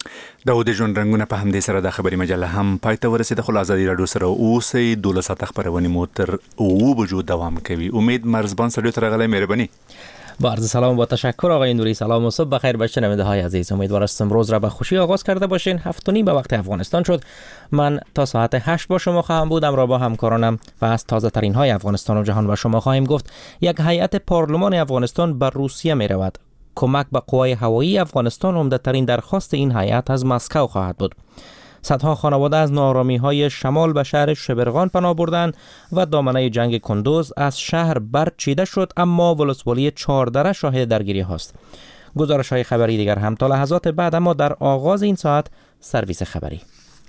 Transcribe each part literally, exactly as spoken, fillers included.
داود جون رنگونه په همدې سره د خبري مجله هم پای ته ورسېده. خو آزادي راډیو سره اوسئ. دولس ساعته خبرونه مو تر اوه بجو دوام کوي. امید مرزبان سره تر غلې مهرباني. با عرض سلام و با تشکر آقای نوری. سلام و صبح بخیر به شنونده های عزیز. امیدوارم امروز را به خوشی آغاز کرده باشین. هفت و نیم به وقت افغانستان شد. من تا ساعت هشت با شما خواهم بودم را با همکارانم و از تازه ترین های افغانستان و جهان با شما خواهیم گفت. یک هیئت پارلمان افغانستان به روسیه می رود. کمک به قوای هوایی افغانستان عمده ترین درخواست این هیئت از مسکو خواهد بود. صدها خانواده از ناآرامی‌های شمال به شهر شبرغان پناه بردند و دامنه جنگ کندوز از شهر برچیده شد، اما ولسوالی چهاردره شاهد درگیری هاست. گزارش‌های خبری دیگر هم تا لحظات بعد، اما در آغاز این ساعت سرویس خبری.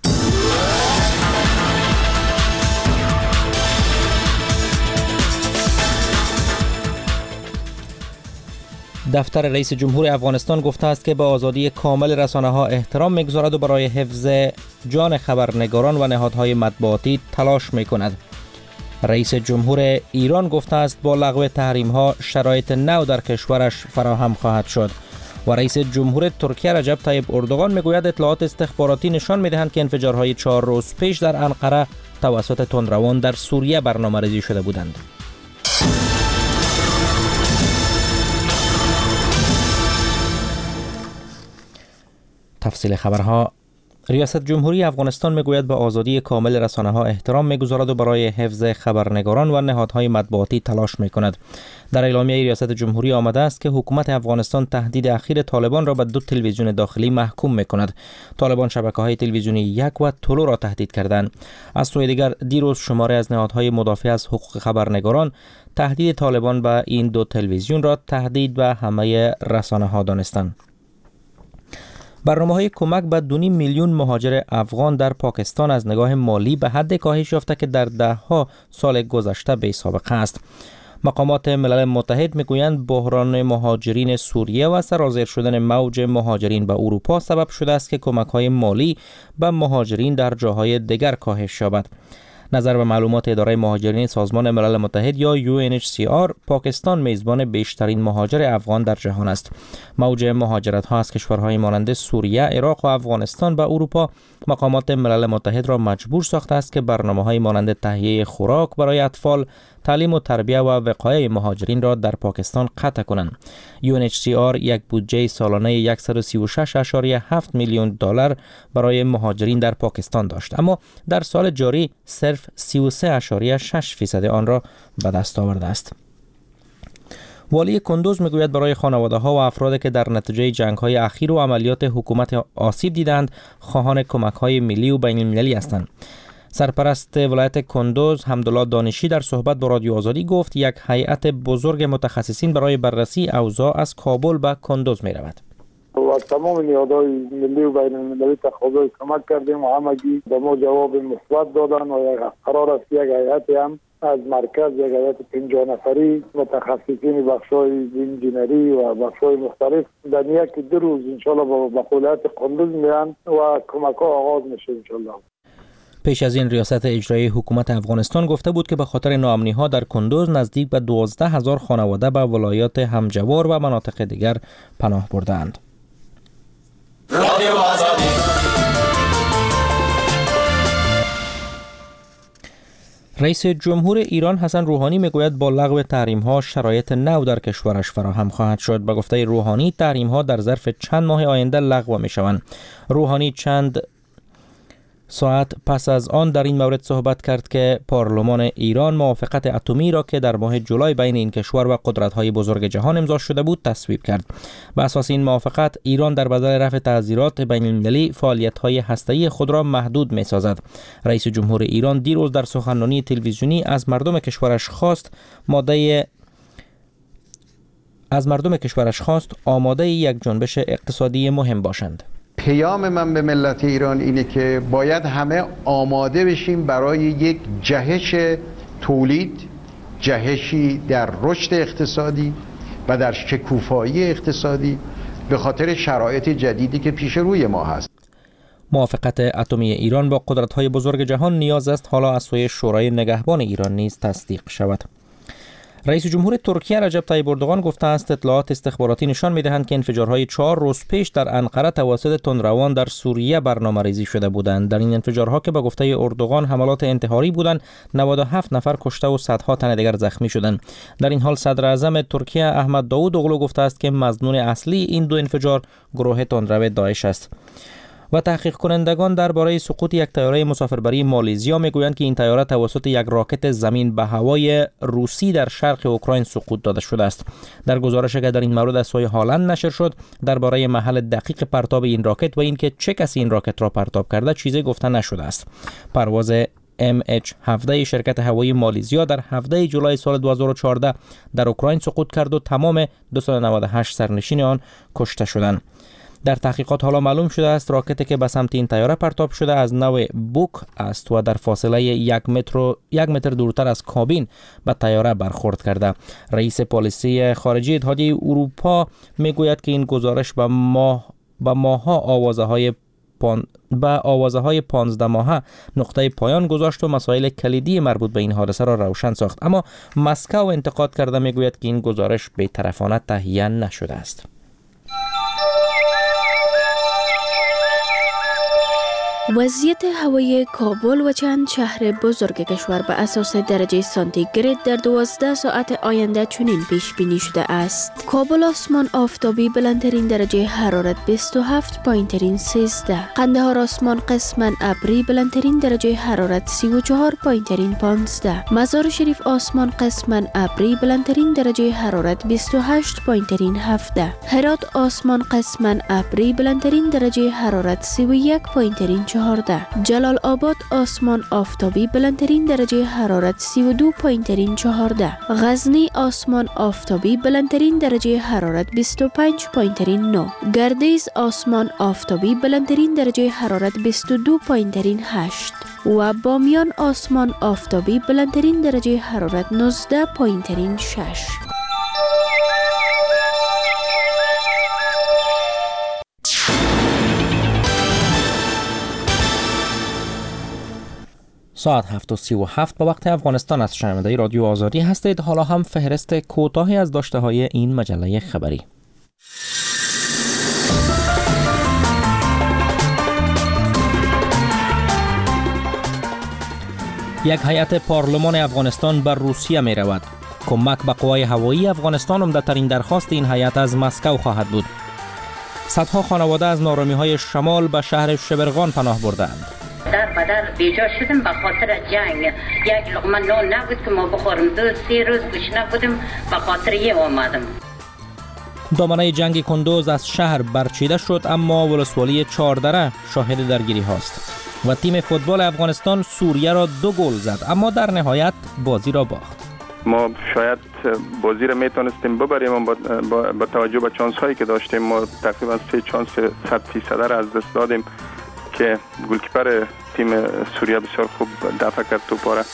دفتر رئیس جمهور افغانستان گفته است که به آزادی کامل رسانه‌ها احترام می‌گذارد و برای حفظ جان خبرنگاران و نهادهای مطبوعاتی تلاش می‌کند. رئیس جمهور ایران گفته است با لغو تحریم‌ها شرایط نو در کشورش فراهم خواهد شد. و رئیس جمهور ترکیه رجب طیب اردوغان می‌گوید اطلاعات استخباراتی نشان می‌دهند که انفجارهای چهار روز پیش در انقره توسط تندروان در سوریه برنامه‌ریزی شده بودند. تفصیل خبرها. ریاست جمهوری افغانستان میگوید به آزادی کامل رسانه‌ها احترام میگذارد و برای حفظ خبرنگاران و نهادهای مطبوعاتی تلاش میکند. در اعلامیه ریاست جمهوری آمده است که حکومت افغانستان تهدید اخیر طالبان را به دو تلویزیون داخلی محکوم میکند. طالبان شبکه‌های تلویزیونی یک و طلوع را تهدید کردند. از سوی دیگر دیروز شماری از نهادهای مدافع از حقوق خبرنگاران تهدید طالبان به این دو تلویزیون را تهدید به همه رسانه‌ها دانستند. برنامه‌های کمک به دو و نیم میلیون مهاجر افغان در پاکستان از نگاه مالی به حد کاهش یافته که در ده‌ها سال گذشته بی سابقه است. مقامات ملل متحد میگویند بحران مهاجرین سوریه و سرازیر شدن موج مهاجرین به اروپا سبب شده است که کمک‌های مالی به مهاجرین در جاهای دیگر کاهش یابد. نظر به معلومات اداره مهاجرین سازمان ملل متحد یا یو ان اچ سی آر، پاکستان میزبان بیشترین مهاجر افغان در جهان است. موج مهاجرت ها از کشورهای مانند سوریه، عراق و افغانستان به اروپا مقامات ملل متحد را مجبور ساخته است که برنامه‌های مانند تهیه خوراک برای اطفال، تعلیم و تربیت و وقایع مهاجرین را در پاکستان قطع کنند. یو ان اچ سی آر یک بودجه سالانه صد و سی و شش ممیز هفت میلیون دلار برای مهاجرین در پاکستان داشت، اما در سال جاری صرف سی و سه ممیز شش فیصد آن را به دست آورده است. والی کندوز میگوید برای خانواده‌ها و افرادی که در نتیجه جنگ‌های اخیر و عملیات حکومت آسیب دیدند خواهان کمک‌های ملی و بین‌المللی هستند. سرپرست ولایت کندوز حمدالله دانشی در صحبت با رادیو آزادی گفت یک هیئت بزرگ متخصصین برای بررسی اوضاع از کابل به کندوز می رود. و تمام نیازهای ملی و بین المللی تقاضای کمک کردیم و همگی به ما جواب مثبت دادن و یک قرار است یک هیئت هم از مرکز یک هیئت پنجاه نفری متخصصین بخش‌های انجینری و بخش‌های مختلف در یک دو روز ان شاء الله به ولایت کندوز میان و کمک‌ها آغاز میشه ان شاء الله. پیش از این ریاست اجرایی حکومت افغانستان گفته بود که به خاطر ناامنی‌ها در کندوز نزدیک به دوازده هزار خانواده به ولایات همجوار و مناطق دیگر پناه بردند. رئیس جمهور ایران حسن روحانی میگوید با لغو تحریم‌ها شرایط نو در کشورش فراهم خواهد شد. به گفته روحانی تحریم‌ها در ظرف چند ماه آینده لغو می‌شوند. روحانی چند ساعت پس از آن در این مورد صحبت کرد که پارلمان ایران موافقت اتمی را که در ماه جولای بین این کشور و قدرت‌های بزرگ جهان امضا شده بود تصویب کرد. بر اساس این موافقت ایران در بدل رفع تعزیرات بین‌المللی فعالیت‌های هسته‌ای خود را محدود می‌سازد. رئیس جمهور ایران دیروز در سخنرانی تلویزیونی از مردم کشورش خواست ماده از مردم کشورش خواست آماده یک جنبش اقتصادی مهم باشند. پیام من به ملت ایران اینه که باید همه آماده بشیم برای یک جهش تولید، جهشی در رشد اقتصادی و در شکوفایی اقتصادی به خاطر شرایط جدیدی که پیش روی ما هست. موافقت اتمی ایران با قدرت‌های بزرگ جهان نیاز است حالا از سوی شورای نگهبان ایران نیز تصدیق شود. رئیس جمهور ترکیه رجب طیب اردوغان گفته است اطلاعات استخباراتی نشان می‌دهند که انفجارهای چهار روز پیش در انقره توسط تندروان در سوریه برنامه‌ریزی شده بودند. در این انفجارها که به گفته اردوغان حملات انتحاری بودند، نود و هفت نفر کشته و صدها تن دیگر زخمی شدند. در این حال صدر اعظم ترکیه احمد داوودوغلو گفته است که مظنون اصلی این دو انفجار گروه تندرو داعش است. و تحقیق کنندگان درباره سقوط یک طیاره مسافربری مالزیا میگویند که این طیاره توسط یک راکت زمین به هوای روسی در شرق اوکراین سقوط داده شده است. در گزارشی که در این مورد از سوی هالند نشر شد درباره محل دقیق پرتاب این راکت و اینکه چه کسی این راکت را پرتاب کرده چیزی گفته نشده است. پرواز ام اچ هفده شرکت هوایی مالزیا در هفده جولای سال دو هزار و چهارده در اوکراین سقوط کرد و تمام دویست و نود و هشت سرنشین آن کشته شدند. در تحقیقات حالا معلوم شده است راکتی که به سمت این طیاره پرتاب شده از نوع بوک است و در فاصله یک متر یک متر دورتر از کابین به طیاره برخورد کرده. رئیس پالیسی خارجی اتحادیه اروپا میگوید که این گزارش به ماه به ماها آوازه های پان... به آوازه های پانزده ماهه نقطه پایان گذاشت و مسائل کلیدی مربوط به این حادثه را روشن ساخت، اما مسکو انتقاد کرده میگوید که این گزارش بی‌طرفانه تهیه نشده است. وضعیت هوایی کابل و چند شهر بزرگ کشور به اساس درجه سانتیگراد در دوازده ساعت آینده چنین پیش بینی شده است. کابل آسمان آفتابی بلندترین درجه حرارت بیست و هفت، پایینترین سیزده. قندهار آسمان قسما ابری بلندترین درجه حرارت سی و چهار، پایینترین پانزده. مزار شریف آسمان قسما ابری بلندترین درجه حرارت بیست و هشت، پایینترین هفده. هرات آسمان قسما ابری بلندترین درجه حرارت سی و یک، پایینترین چهارده. جلال آباد آسمان آفتابی بلندترین درجه حرارت سی و دو، پایینترین چهارده. غزنی آسمان آفتابی بلندترین درجه حرارت بیست و پنج، پایینترین نه. گردیز آسمان آفتابی بلندترین درجه حرارت بیست و دو، پایینترین هشت. و بامیان آسمان آفتابی بلندترین درجه حرارت نوزده، پایینترین شش. ساعت هفت و سی و هفت به وقت افغانستان است. شنونده رادیو آزادی هستید. حالا هم فهرست کوتاهی از داشته های این مجله خبری. یک هیئت پارلمان افغانستان بر روسیه می رود. کمک به قوای هوایی افغانستان عمده‌ترین درخواست این هیئت از مسکو خواهد بود. صدها خانواده از نارامی‌های شمال به شهر شبرغان پناه بردند. در بدر بیجا شدیم به خاطر جنگ. یک لقمه نان نبود که ما بخورم. دو سی روز گوشنه بودیم به خاطر یه آمدم. دامنه جنگ کندوز از شهر برچیده شد، اما ولسوالی چهاردره شاهد درگیری هاست. و تیم فوتبال افغانستان سوریه را دو گل زد، اما در نهایت بازی را باخت. ما شاید بازی را میتونستیم ببریم با, با, با توجه به چانس هایی که داشتیم. ما تقریبا سه چانس صد فیصد را از دست دادیم که گلکیپر تیم سوریه بسیار خوب دفع کرد توپ را.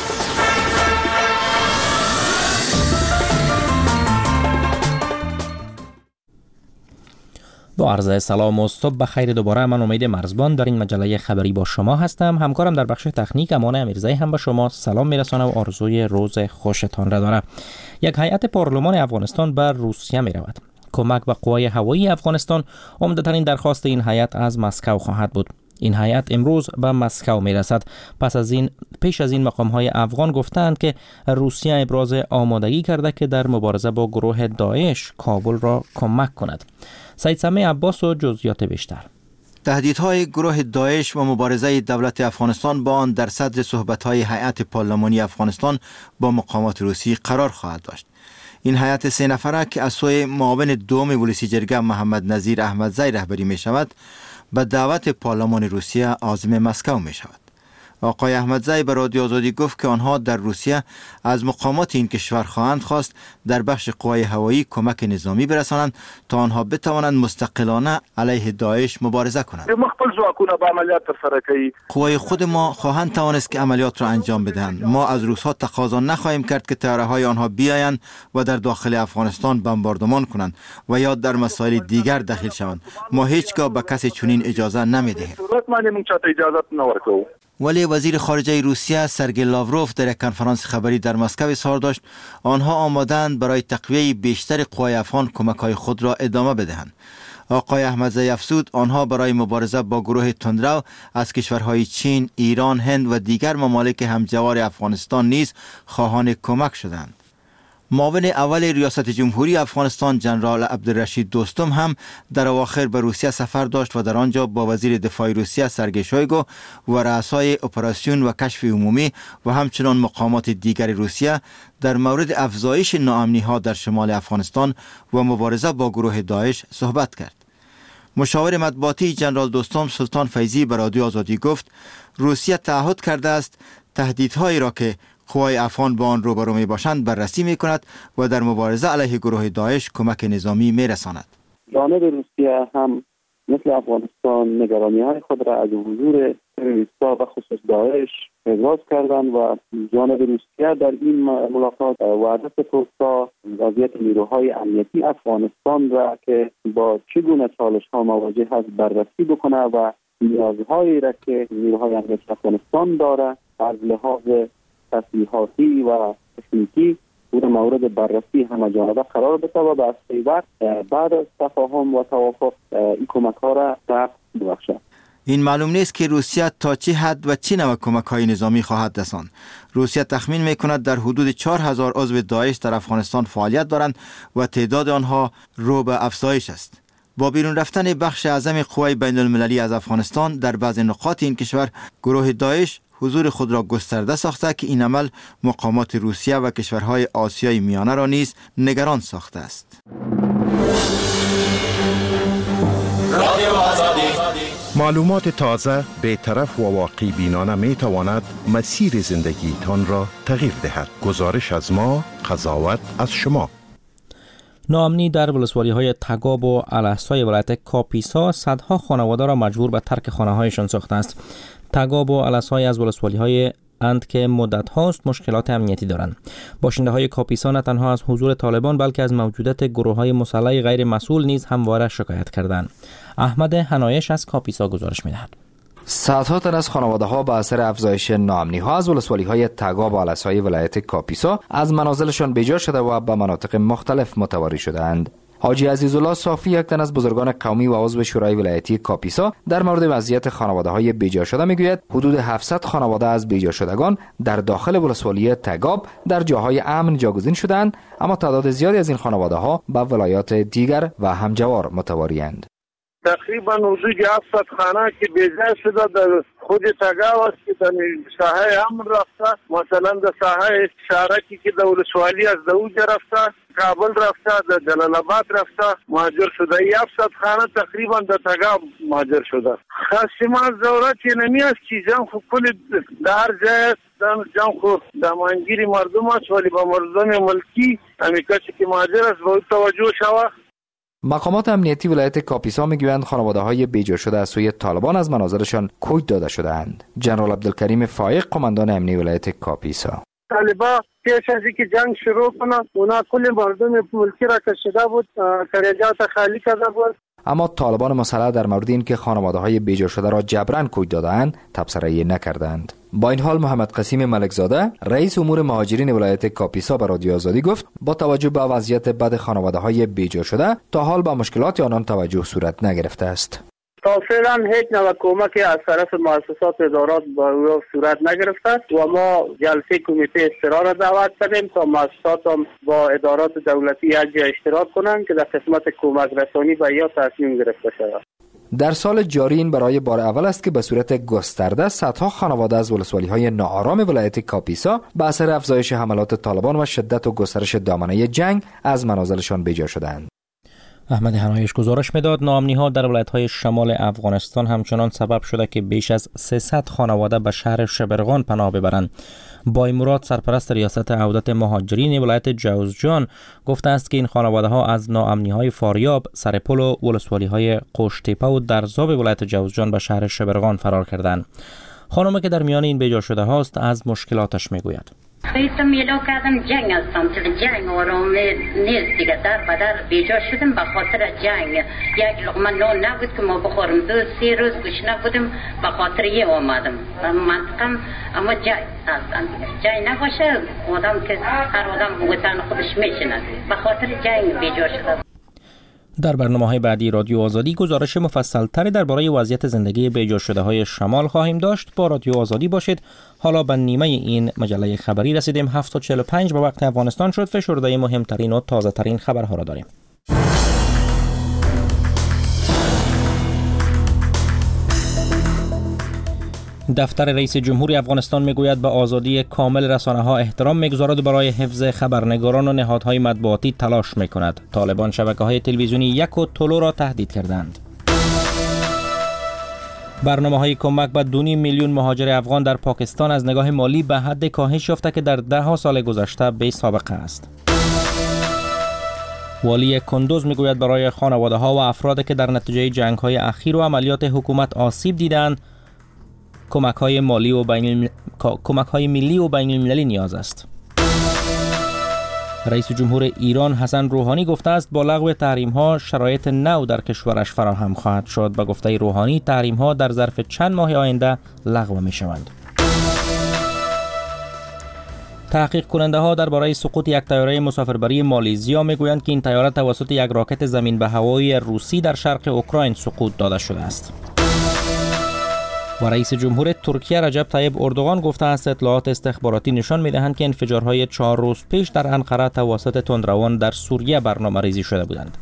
با عرض سلام و صبح بخیر دوباره، من امید مرزبان در این مجله خبری با شما هستم. همکارم در بخش تکنیک امان امیرزایی هم به شما سلام میرسانه و آرزوی روز خوشتان را داره. یک هیئت پارلمان افغانستان بر روسیه می رود. کمک به قوای هوایی افغانستان عمده‌ترین درخواست این هیئت از مسکو خواهد بود. این هیئت امروز به مسکو می رسد. پس از این پیش از این مقام‌های افغان گفتند که روسیه ابراز آمادگی کرده که در مبارزه با گروه داعش کابل را کمک کند. سید سمیع عباس و جزئیات بیشتر. تهدیدهای گروه داعش و مبارزه دولت افغانستان با آن در صدر صحبت‌های هیئت پارلمانی افغانستان با مقامات روسی قرار خواهد داشت. این هیئت سه نفره که از سوی معاون دوم ولسی جرگه محمد نظیر احمدزی رهبری می شود، به دعوت پارلمان روسیه عازم مسکو می شود. آقای احمدزی به رادیو آزادی گفت که آنها در روسیه از مقامات این کشور خواهند خواست در بخش قوای هوایی کمک نظامی برسانند تا آنها بتوانند مستقلانه علیه داعش مبارزه کنند. قوای خود ما خواهند توانست که عملیات را انجام بدهند. ما از روس‌ها تقاضا نخواهیم کرد که طیاره‌های آنها بیایند و در داخل افغانستان بمباردمان کنند و یا در مسائل دیگر دخیل شوند. ما هیچگاه به کسی چنین اجازه نمی‌دهیم. ولی وزیر خارجه روسیه سرگئی لاوروف در یک کنفرانس خبری در مسکو اظهار داشت آنها آماده‌اند برای تقویه بیشتر قوای افغان کمک‌های خود را ادامه بدهند. آقای احمدزی افزود آنها برای مبارزه با گروه تندرو از کشورهای چین، ایران، هند و دیگر ممالک همجوار افغانستان نیز خواهان کمک شدند. معاون اول ریاست جمهوری افغانستان جنرال عبدالرشید دوستم هم در اواخر به روسیه سفر داشت و در آنجا با وزیر دفاع روسیه سرگئی شویگو و رؤسای اپراسیون و کشف عمومی و همچنان مقامات دیگر روسیه در مورد افزایش ناامنی‌ها در شمال افغانستان و مبارزه با گروه داعش صحبت کرد. مشاور مطبوعاتی جنرال دوستم سلطان فیضی به رادیو آزادی گفت روسیه تعهد کرده است تهدیدهایی را که قوای افغان با آن روبرو می باشند بررسی می کند و در مبارزه علیه گروه داعش کمک نظامی می رساند. جانب روسیه هم مثل افغانستان نگرانی های خود را از حضور تروریست‌ها و خصوص داعش ابراز کردند و جانب روسیه در این ملاقات وعده ستود تا وضعیت نیروهای امنیتی افغانستان را که با چگونه چالش‌ها مواجه است بررسی بکنه و نیازهایی را که نیروهای امنیتی افغانستان داره از لحاظ تسلیحاتی و تکنیکی او را مورد بررسی همه جانبه قرار بده و به اصلی وقت بعد از تفاهم و توافق این کمک ها را ساخت ببخشد. این معلوم نیست که روسیه تا چه حد و چه نوع کمک های نظامی خواهد رساند. روسیه تخمین می کند در حدود چهار هزار عضو داعش در افغانستان فعالیت دارند و تعداد آنها رو به افزایش است. با بیرون رفتن بخش اعظم قوای بین المللی از افغانستان در بعض نقاط این کشور، گروه داعش حضور خود را گسترده ساخته که این عمل مقامات روسیه و کشورهای آسیای میانه را نیز نگران ساخته است. معلومات تازه، بی‌طرف و واقعی بینانه می تواند مسیر زندگیتان را تغییر دهد. گزارش از ما، قضاوت از شما. ناامنی در ولسوالی‌های تگاب و الاحسای ولایت کاپیسا صدها خانواده را مجبور به ترک خانه‌هایشان ساخته است. تگاب و الاحسای از ولسوالی‌های اند که مدت هاست مشکلات امنیتی دارند. باشنده های کاپیسا نه تنها از حضور طالبان بلکه از موجودیت گروه های مسلح غیر مسئول نیز همواره شکایت کردند. احمد حنایش از کاپیسا گزارش می‌دهد. صدها تن از خانواده ها به اثر افزایش ناامنی ها از ولسوالی های تگاب و الاحسای ولایت کاپیسا از منازلشان بیجا شده و به مناطق مختلف متواری شدند. حاجی عزیزالله صافی، یک تن از بزرگان قومی و عضو شورای ولایتی کاپیسا، در مورد وضعیت خانواده‌های بیجا شده میگوید حدود هفتصد خانواده از بیجا شدگان در داخل ولسوالی تگاب در جاهای امن جاگزین شدند، اما تعداد زیادی از این خانواده‌ها به ولایات دیگر و همجوار متواری‌اند. تقریبا حدود هفتصد خانه که بیجا شده در خود تگاب است که در ساحه امن رفته، مثلا در ساحه شارکی که در ولسوالی از دوجه رفته، کابل رفته، در جلال آباد رفته مهاجر شده. هفتصد خانه تقریبا در تگاب مهاجر شده. خاصیمان ضرورت نمی است که جان خو کل در جای جان خو دامانگیری مردم است، ولی با مردم ملکی همی کسی که مهاجر است باید توجه شود. مقامات امنیتی ولایت کاپیسا میگویند خانواده‌های بیجا شده از سوی طالبان از منازلشان کوچ داده شده‌اند. جنرال عبدالکریم فایق، قماندان امنیتی ولایت کاپیسا: طالبان پیش از اینکه جنگ شروع کنند اونا کل مردم ملکی را کشیده بود، خریجات خالی کرده بود. اما طالبان مسلح در مورد اینکه خانواده‌های بیجا شده را جبران کوچ داده‌اند تبصره‌ای نکردند. با این حال محمد قسیم ملکزاده، رئیس امور مهاجرین ولایت کاپیسا، به رادیو آزادی گفت با توجه به وضعیت بد خانواده‌های بیجا شده تا حال به مشکلات آنان توجه صورت نگرفته است. تا فعلا هیچ نوع کمکی از طرف مؤسسات ادارات با او صورت نگرفته و ما جلسه کمیته استقرار را دعوت کردیم تا مؤسسات هم با ادارات دولتی یک جا اشتراک کنند که در قسمت کمک رسانی به یا تصمیم گرفته شود. در سال جاری این برای بار اول است که به صورت گسترده صدها خانواده از ولسوالی‌های ناآرام ولایت کاپیسا به اثر افزایش حملات طالبان و شدت و گسترش دامنه جنگ از منازلشان بیجا شدند. احمد حنایش گزارش میداد ناامنی‌ها در ولایت‌های شمال افغانستان همچنان سبب شده که بیش از سیصد خانواده به شهر شبرغان پناه ببرند. بایمراد، سرپرست ریاست عودت مهاجرین ولایت جوزجان، گفته است که این خانواده‌ها از ناامنی‌های فاریاب، سرپل و ولسوالی‌های قوشتیپه و درزاب ولایت جوزجان به شهر شبرغان فرار کردند. خانمی که در میان این بیجا شده هاست از مشکلاتش میگوید. خیلی میلو کردم جنگ هستم که جنگ آرام نیست دیگه، در بدر بیجا شدم به خاطر جنگ. یک لقمه نان نبود که ما بخورم، دو سی روز گشنه بودم به خاطر یه آمدم منطقم. اما جنگ هستم دیگه، جنگ نباشه آدم که هر آدم بگوتن خودش میشنه، به خاطر جنگ بیجا شدم. در برنامه‌های بعدی رادیو آزادی گزارش مفصل‌تری درباره وضعیت زندگی بیجا شده های شمال خواهیم داشت. با رادیو آزادی باشید. حالا به نیمه این مجله خبری رسیدیم. هفت و چهل و پنج به وقت افغانستان شد. فشرده مهمترین و تازه‌ترین خبرها را داریم. دفتر رئیس جمهور افغانستان میگوید به آزادی کامل رسانه‌ها احترام میگذارد و برای حفظ خبرنگاران و نهادهای مطبوعاتی تلاش میکند. طالبان شبکه‌های تلویزیونی یک و طلو را تهدید کردند. برنامه‌های کمک به دو میلیون مهاجر افغان در پاکستان از نگاه مالی به حد کاهش یافته که در ده ها سال گذشته بی سابقه است. والی کندوز میگوید برای خانواده‌ها و افرادی که در نتیجه جنگ‌های اخیر و عملیات حکومت آسیب دیدند کمک‌های مالی و بین کمک‌های ملی و بین المللی نیاز است. رئیس جمهور ایران حسن روحانی گفته است با لغو تحریم‌ها شرایط نو در کشورش فراهم خواهد شد. به گفته روحانی تحریم‌ها در ظرف چند ماه آینده لغو می‌شوند. تحقیق کننده ها درباره سقوط یک طیاره مسافربری مالزیا میگویند که این طیاره توسط یک راکت زمین به هوایی روسی در شرق اوکراین سقوط داده شده است. و رئیس جمهور ترکیه رجب طیب اردوغان گفته است اطلاعات استخباراتی نشان می‌دهند که انفجارهای چهار روز پیش در انقره توسط تندروان در سوریه برنامه‌ریزی شده بودند.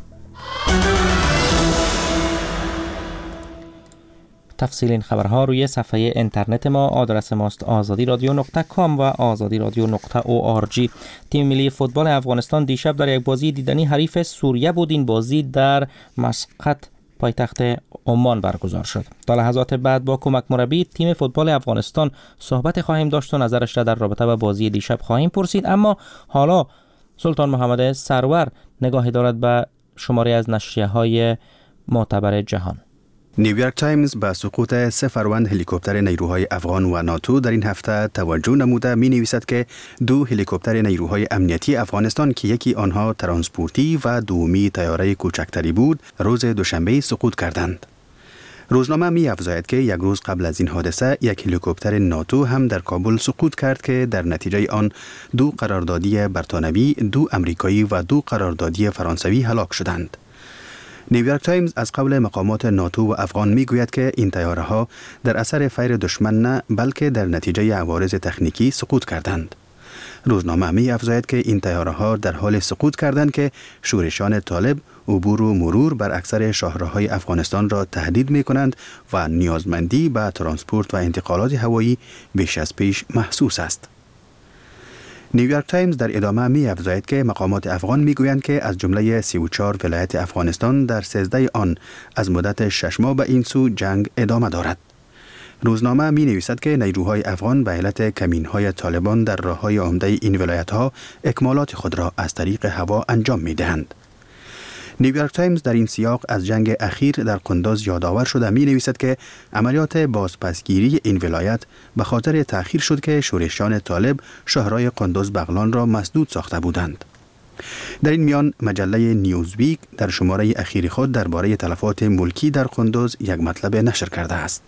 تفصیل این خبرها روی صفحه اینترنت ما. آدرس ماست آزادی رادیو نقطه کام و آزادی رادیو نقطه او آر جی. تیم ملی فوتبال افغانستان دیشب در یک بازی دیدنی حریف سوریه بود. این بازی در مسقط پایتخت عمان برگزار شد. تا لحظات بعد با کمک مربی تیم فوتبال افغانستان صحبت خواهیم داشت و نظرش را در رابطه با بازی دیشب خواهیم پرسید. اما حالا سلطان محمد سرور نگاهی دارد به شماری از نشریه‌های معتبر جهان. نیویورک تایمز به سقوط سه فروند هلیکوپتر نیروهای افغان و ناتو در این هفته توجه نموده می نویسد که دو هلیکوپتر نیروهای امنیتی افغانستان که یکی آنها ترانسپورتی و دومی طیاره کوچکتری بود روز دوشنبه سقوط کردند. روزنامه می افزاید که یک روز قبل از این حادثه یک هلیکوپتر ناتو هم در کابل سقوط کرد که در نتیجه آن دو قراردادی برتانوی، دو امریکایی و دو قراردادی فرانسوی هلاک شدند. نیویورک تایمز از قول مقامات ناتو و افغان می گوید که این طیاره ها در اثر فیر دشمن نه بلکه در نتیجه عوارض تکنیکی سقوط کردند. روزنامه می افزاید که این طیاره ها در حال سقوط کردند که شورشان طالب عبور و مرور بر اکثر شاهراهای افغانستان را تهدید می کنند و نیازمندی به ترانسپورت و انتقالات هوایی بیش از پیش محسوس است. نیویورک تایمز در ادامه می افزاید که مقامات افغان می گویند که از جمله سی و چهار ولایت افغانستان در سیزده آن از مدت شش ماه به این سو جنگ ادامه دارد. روزنامه می نویسد که نیروهای افغان به علت کمین‌های طالبان در راه‌های عمده این ولایت‌ها اکمالات خود را از طریق هوا انجام می دهند. نیویورک تایمز در این سیاق از جنگ اخیر در قندوز یادآور شده می نویسد که عملیات بازپسگیری این ولایت به خاطر تأخیر شد که شورشیان طالب شهرهای قندوز بغلان را مسدود ساخته بودند. در این میان مجله نیوزویک در شماره اخیر خود درباره تلفات ملکی در قندوز یک مطلب نشر کرده است.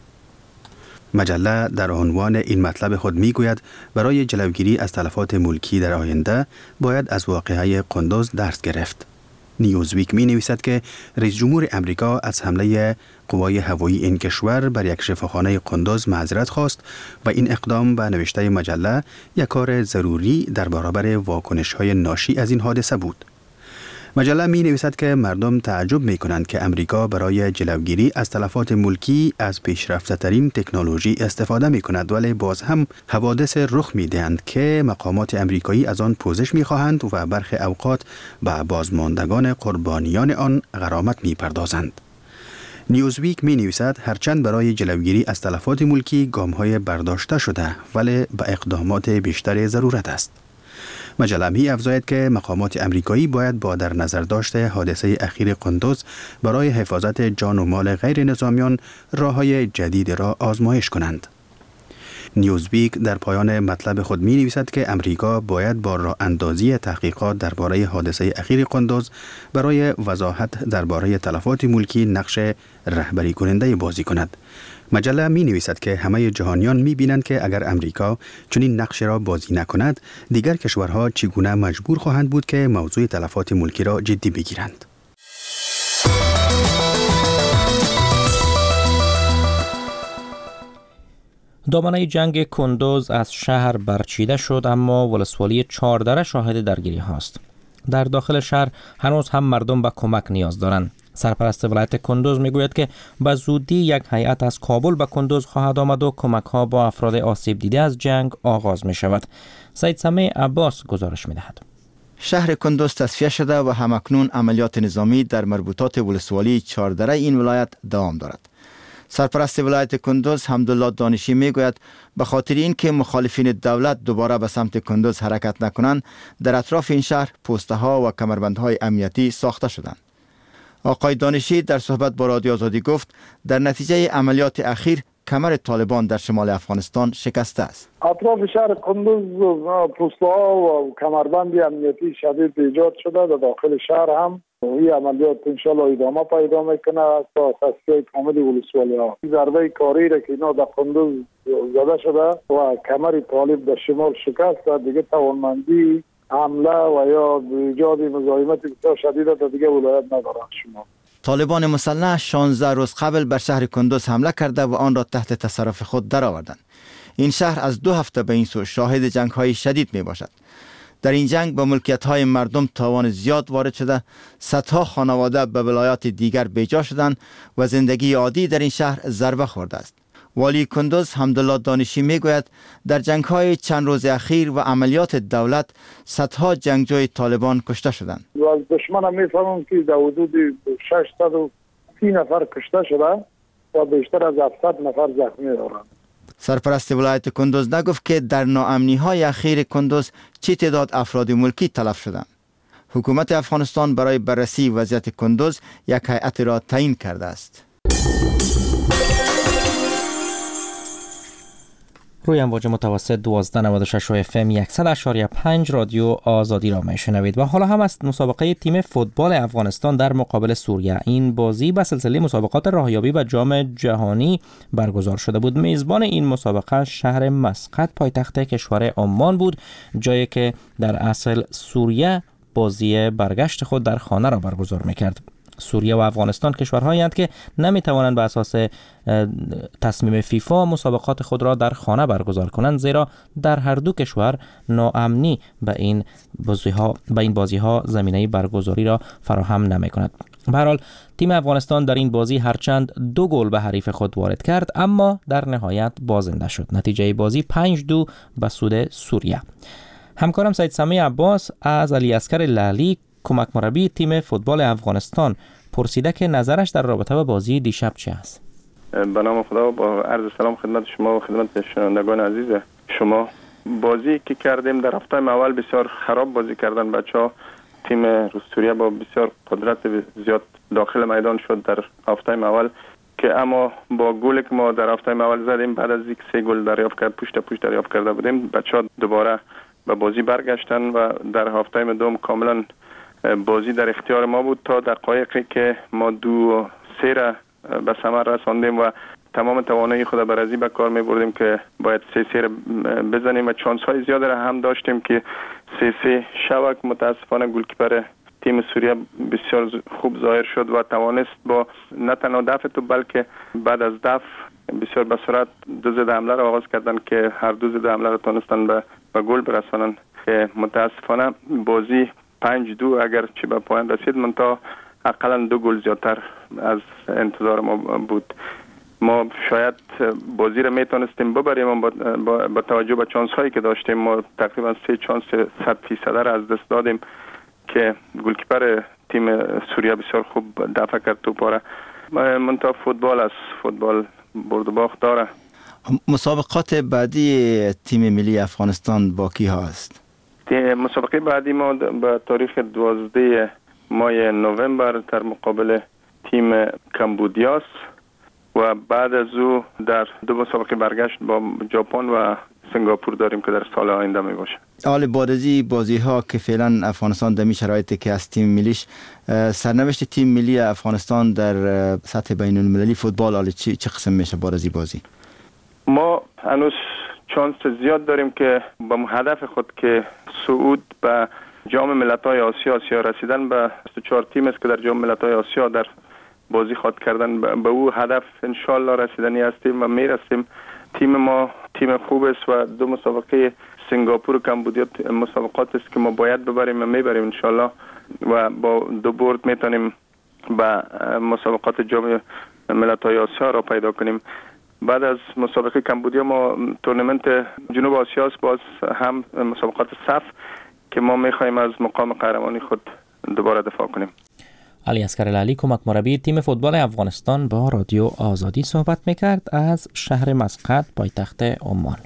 مجله در عنوان این مطلب خود می گوید برای جلوگیری از تلفات ملکی در آینده باید از واقعه قندوز درس گرفت. نیوزویک می نویسد که رئیس جمهور امریکا از حمله قوای هوایی این کشور بر یک شفاخانه قندوز معذرت خواست و این اقدام به نوشته مجله یک کار ضروری در برابر واکنش‌های ناشی از این حادثه بود. مجله می نویسد که مردم تعجب می کنند که امریکا برای جلوگیری از تلفات ملکی از پیشرفته ترین تکنولوژی استفاده می کند، ولی باز هم حوادث رخ می دهند که مقامات امریکایی از آن پوزش می خواهند و برخی اوقات به بازماندگان قربانیان آن غرامت می پردازند. نیوزویک می نویسد هرچند برای جلوگیری از تلفات ملکی گام‌های برداشته شده ولی به اقدامات بیشتر ضرورت است. مجله می افزاید که مقامات امریکایی باید با در نظر داشته حادثه اخیر قندوز برای حفاظت جان و مال غیر نظامیان راه‌های جدید را آزمایش کنند. نیوزویک در پایان مطلب خود می نویسد که امریکا باید با راه اندازی تحقیقات درباره حادثه اخیر قندوز برای وضاحت درباره تلفات ملکی نقش رهبری کننده بازی کند. مجله می نویسد که همه جهانیان می بینند که اگر امریکا چنین نقش را بازی نکند، دیگر کشورها چگونه مجبور خواهند بود که موضوع تلفات ملکی را جدی بگیرند. دامنه جنگ کندوز از شهر برچیده شد، اما ولسوالی چهاردره شاهد درگیری هاست. در داخل شهر هنوز هم مردم به کمک نیاز دارند. سرپرست ولایت کندوز میگوید که به زودی یک هیئت از کابل به کندوز خواهد آمد و کمک ها با افراد آسیب دیده از جنگ آغاز می شود. سید سمیع عباس گزارش می دهد. شهر کندوز تصفیه شده و همکنون عملیات نظامی در مربوطات ولسوالی چهاردره این ولایت دوام دارد. سرپرست ولایت کندوز حمدالله دانشی میگوید به خاطر اینکه مخالفین دولت دوباره به سمت کندوز حرکت نکنند، در اطراف این شهر پوسته ها و کمربندهای امنیتی ساخته شدند. آقای دانشی در صحبت با رادیو آزادی گفت در نتیجه عملیات اخیر کمر طالبان در شمال افغانستان شکسته است. اطراف شهر کندوز پوسته ها و کمربند امنیتی شدید ایجاد شده. در داخل شهر هم این عملیات انشالله ادامه پیدا میکنه تا تصفیه کامل ولسوالی ها. ضربه کاری را که اینا در کندوز زده شده و کمر طالب در شمال شکست و دیگه توانمندی حمله و یا ایجاد مزاحمت بسیار شدید در دیگه ولایت ندارند. شما طالبان مسلح شانزده روز قبل بر شهر کندوز حمله کرده و آن را تحت تصرف خود درآوردند. این شهر از دو هفته به این سو شاهد جنگ های شدید می باشد. در این جنگ با ملکیت های مردم تاوان زیاد وارد شده، صدها خانواده به ولایات دیگر بیجا شدند و زندگی عادی در این شهر ضربه خورده است. والی کندوز حمدالله دانشی میگوید در جنگ های چند روز اخیر و عملیات دولت صدها جنگجوی طالبان کشته شدند. و از دشمن هم میفهمم که در حدود ششصد و سی نفر کشته شده و بیشتر از هفتصد نفر زخمی دارند. سرپرست ولایت کندوز نگفت که در ناامنی های اخیر کندوز چه تعداد افراد ملکی تلف شدند. حکومت افغانستان برای بررسی وضعیت کندوز یک هیئت را تعیین کرده است. روی امواج متوسط دوازده نود و شش اف ام صد و پنج رادیو آزادی را میشنوید. و حالا هم از مسابقه تیم فوتبال افغانستان در مقابل سوریه. این بازی به سلسله مسابقات راهیابی و جام جهانی برگزار شده بود. میزبان این مسابقه شهر مسقط پایتخت کشور عمان بود، جایی که در اصل سوریه بازی برگشت خود در خانه را برگزار میکرد. سوریه و افغانستان کشورهایی هستند که نمیتوانند به اساس تصمیم فیفا مسابقات خود را در خانه برگزار کنند، زیرا در هر دو کشور ناامنی به این بازی ها به این بازی ها زمینه برگزاری را فراهم نمی کند. به هر حال تیم افغانستان در این بازی هرچند دو گل به حریف خود وارد کرد، اما در نهایت بازنده شد. نتیجه بازی پنج دو به سود سوریه. همکارم سید سمیع عباس از علی اصغر لعلی کمک مربی تیم فوتبال افغانستان پرسیده که نظرش در رابطه با بازی دیشب چه است. به نام خدا با عرض سلام خدمت شما و خدمت شنوندگان عزیز شما. بازی که کردیم در هفته اول بسیار خراب بازی کردن بچه‌ها. تیم سوریه با بسیار قدرت زیاد داخل میدان شد در هفته اول، که اما با گلی که ما در هفته اول زدیم بعد از یک سه گل دریافت کرد پشت پشت دریافت کرده بودیم، بچه‌ها دوباره به بازی برگشتن و در هفته دوم کاملا بازی در اختیار ما بود تا دقایقی که ما دو سه را به ثمر رساندیم و تمام توانایی خود بر ازی به کار می بردیم که باید سه سه را بزنیم و چانس های زیاد را هم داشتیم که سه سه شود. متاسفانه گلکیپر تیم سوریه بسیار خوب ظاهر شد و توانست با نه تنها دفع تو بلکه بعد از دفع بسیار به سرعت دو ضد حمله را آغاز کردن که هر دو ضد حمله را تونستن به به گل برسانن. متاسفانه بازی پنج دو اگر چه به پایان رسید منتها حداقل دو گل زیادتر از انتظار ما بود. ما شاید بازی را میتونستیم ببریم با, با, با توجه به چانس هایی که داشتیم. ما تقریبا سه چانس صد فیصد را از دست دادیم که گلکیپر تیم سوریه بسیار خوب دفع کرد توپ را. منتها فوتبال است، فوتبال برد و باخت داره. مسابقات بعدی تیم ملی افغانستان با کی هست؟ مسابقه بعدی ما به تاریخ دوازده ماه نوامبر در مقابل تیم کمبودیا است و بعد از او در دو مسابقه برگشت با ژاپن و سنگاپور داریم که در سال آینده می باشه. حال بارزی بازی ها که فعلا افغانستان در می شرایطی که از تیم ملیش، سرنوشت تیم ملی افغانستان در سطح بین المللی فوتبال حال چه چه قسم میشه بارزی بازی؟ ما هنوز چانس زیاد داریم که با هدف خود که صعود به جام ملت‌های آسیا آسیا رسیدن به بیست و چهار تیم است که در جام ملت‌های آسیا در بازی خود کردن به او هدف ان شاء الله رسیدنی هستیم و میرسیم. تیم ما تیم خوب است و دو مسابقه سنگاپور و کمبودیا مسابقات است که ما باید ببریم و میبریم ان شاء الله و با دو برد میتونیم به مسابقات جام ملت‌های آسیا را پیدا کنیم. بعد از مسابقه کمبودیا ما تورنمنت جنوب آسیا است، باز هم مسابقات صف که ما میخوایم از مقام قهرمانی خود دوباره دفاع کنیم. علی اصغر لالی کمک مربی تیم فوتبال افغانستان با رادیو آزادی صحبت میکرد از شهر مسقط پایتخت عمان.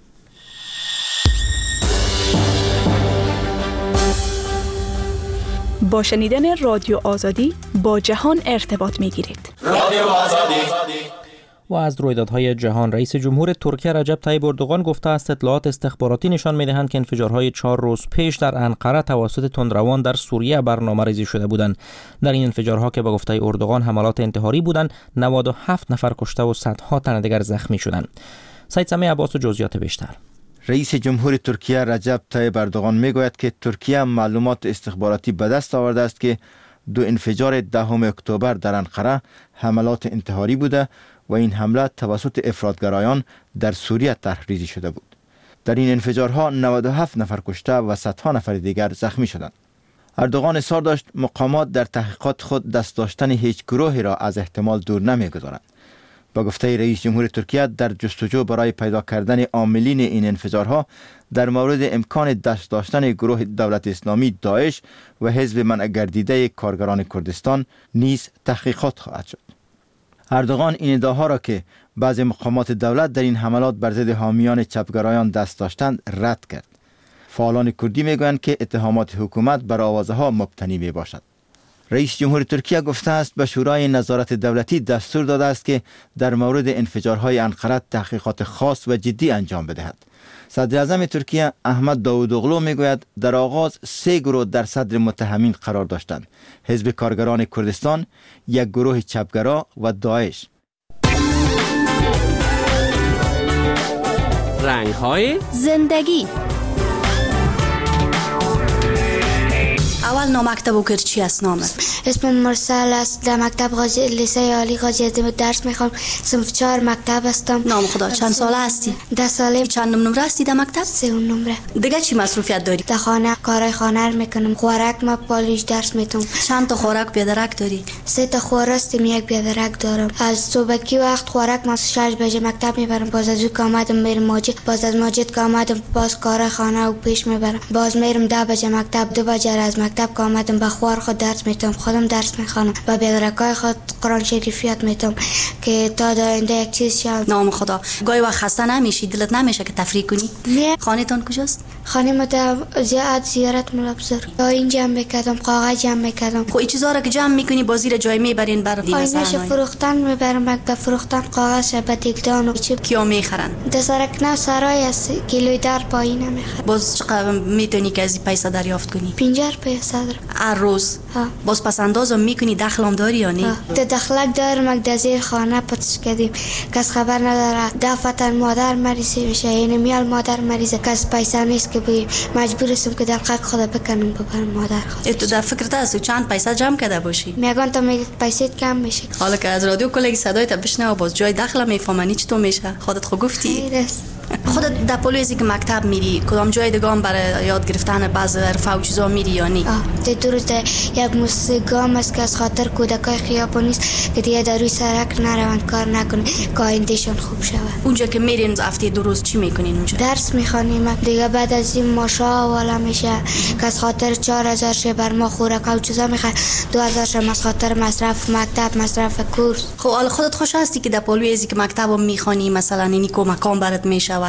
با شنیدن رادیو آزادی با جهان ارتباط میگیرید. رادیو آزادی. و از رویدادهای جهان، رئیس جمهور ترکیه رجب طیب اردوغان گفته است اطلاعات استخباراتی نشان می‌دهند که انفجارهای چهار روز پیش در انقره توسط تندروان در سوریه برنامه‌ریزی شده بودند. در این انفجارها که به گفته اردوغان حملات انتحاری بودند، نود و هفت نفر کشته و صدها تن دیگر زخمی شدند. سید سمیع عباس و جزئیات بیشتر. رئیس جمهور ترکیه رجب طیب اردوغان میگوید که ترکیه معلومات استخباراتی به دست آورده است که دو انفجار دهم اکتبر در انقره حملات انتحاری بوده و این حمله توسط افراطگرایان در سوریه طرح‌ریزی شده بود. در این انفجارها نود و هفت نفر کشته و صدها نفر دیگر زخمی شدند. اردوغان اصرار داشت مقامات در تحقیقات خود دست داشتن هیچ گروهی را از احتمال دور نمی‌گذارند. با گفته رئیس جمهور ترکیه در جستجو برای پیدا کردن عاملین این انفجارها در مورد امکان دست داشتن گروه دولت اسلامی داعش و حزب منع گردیده کارگران کردستان نیز تحقیقات خواهد شد. اردوغان این ادعاها را که بعضی مقامات دولت در این حملات بر ضد حامیان چپگرایان دست داشتند رد کرد. فعالان کردی میگویند که اتهامات حکومت بر آوازها مبتنی می باشد. رئیس جمهور ترکیه گفته است به شورای نظارت دولتی دستور داده است که در مورد انفجارهای انقره تحقیقات خاص و جدی انجام بدهد. صدر اعظم ترکیه احمد داوودوغلو میگوید در آغاز سه گروه در صدر متهمین قرار داشتند: حزب کارگران کردستان، یک گروه چپگرا و داعش. رنگ‌های زندگی. اول نامکتب و کرد چی است نامت؟ اسمم مرسل است. در مکتب غازی لیسه عالی غازی عظیم درس میخوام. صنف چهار مکتب هستم. نام خدا. چند ساله هستی؟ ده ساله. چند نمره هستی در مکتب؟ سه نمره. دیگه چی مصروفیت داری؟ در خانه کارهای خانه رو میکنم. خوراک ما پالیش درس میتونم. چند تا خوراک بیادرک داری؟ سه تا خوراستیم، یک بیادرک دارم. از صبحکی وقت خوراک ما شش بجه مکتب میبرم. باز از او آمدم میرم ماجد. باز از ماجد که آمدم باز کارهای خانه رو پیش میبرم. باز میرم ده بجه مکتب. دو بجه از مکتب که آمدم با خوار خود درس میتونم. خودم درس میخوانم. با بیادرکای خود قرآن شریفیات میتونم که تا داینده یک چیز شد. نام خدا. گاهی وقت خسته نمیشی؟ دلت نمیشه که تفریح کنی؟ نه. خانه‌تون کجاست؟ خانه ما در زیاد زیارت مولا بزرگ. تا این جمع میکردم، کاغذ جمع میکردم. خب این چیزا را که جمع میکنی با زیر جای میبرین برای دین مثلا فروختن میبرم. مکتب فروختن کاغذ شبتیکدان و چی کیا میخرن؟ در سرکنه سرای است. کیلوی در پایینه میخرن. باز چقدر میتونی که از این پیسه دریافت کنی؟ پنجاه پیسه در هر روز. ها. باز پس اندازم میکنی؟ دخلم داری یا نه؟ ده دخلک دارم. در زیر خانه پتش کردیم. کس خبر نداره. دفتر مادر مریضی میشه. یعنی میال مادر مریضه. کس پیسه نیست که بگیم. مجبور هستم که در قد خدا بکنم ببرم مادر خود. تو در فکرت هستی چند پیسه جمع کرده باشی؟ میگن تا میگه پیسه کم میشه. حالا که از رادیو کلگی صدای تا بشنوه باز جای دخل میفهمنی چطور میشه؟ خودت خود گفتی؟ خودت در پلویزی که مکتب میری کدام جای دیگه هم برای یاد گرفتن بعض حرفا و چیزا میری یا نه؟ آه درسته. یک موسیقی است که از خاطر کودکای خیابانی است که دیگه در روی سرک نروند، کار نکنه که آیندهشون خوب شود. اونجا که میرین هفته دو روز چی میکنین اونجا؟ درس میخوانیم. دیگه بعد از این ماشا والا میشه که از خاطر چهار هزار شه بر ما خوراک و چیزا میخواد. دو هزار شه از خاطر مصرف مکتب، مصرف کورس. خب حالا خودت خوش هستی که در پلویزی که مکتبو میخوانی مثلا اینی کمکام برات میشه و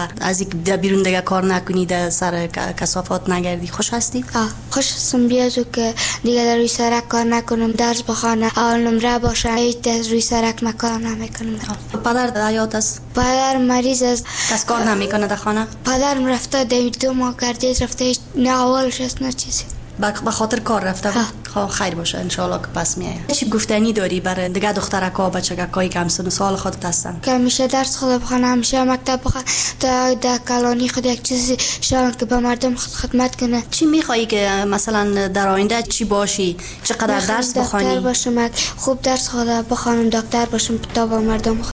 و از یک در بیرون دیگه کار نکنی، در سر کثافات نگردی. خوش هستی؟ آه خوش هستم. بیازو که دیگه در روی سرک کار نکنم، درس بخوانم، اول نمره باشم، هیچ در روی سرک مکار نمیکنم. پدر در حیات است؟ پدر مریض است. کس کار نمیکنه در خانه؟ پدرم رفته دو ماه گردید رفته، هیچ نه اولش است نه چیزی. به خاطر کار رفته بود. خب خیر باشه ان شاء الله که پس میایه. چی گفتنی داری برای دیگه دخترکا بچگکای کم سن و سال خودت هستن که همیشه درس خود بخونم، همیشه مکتب بخونم، تا در کلانی خود یک چیزی شان که به مردم خود خدمت کنه. چی میخوایی که مثلا در آینده چی باشی؟ چقدر درس بخونی؟ دکتر باشم، خوب درس خود بخونم، دکتر باشم تا با مردم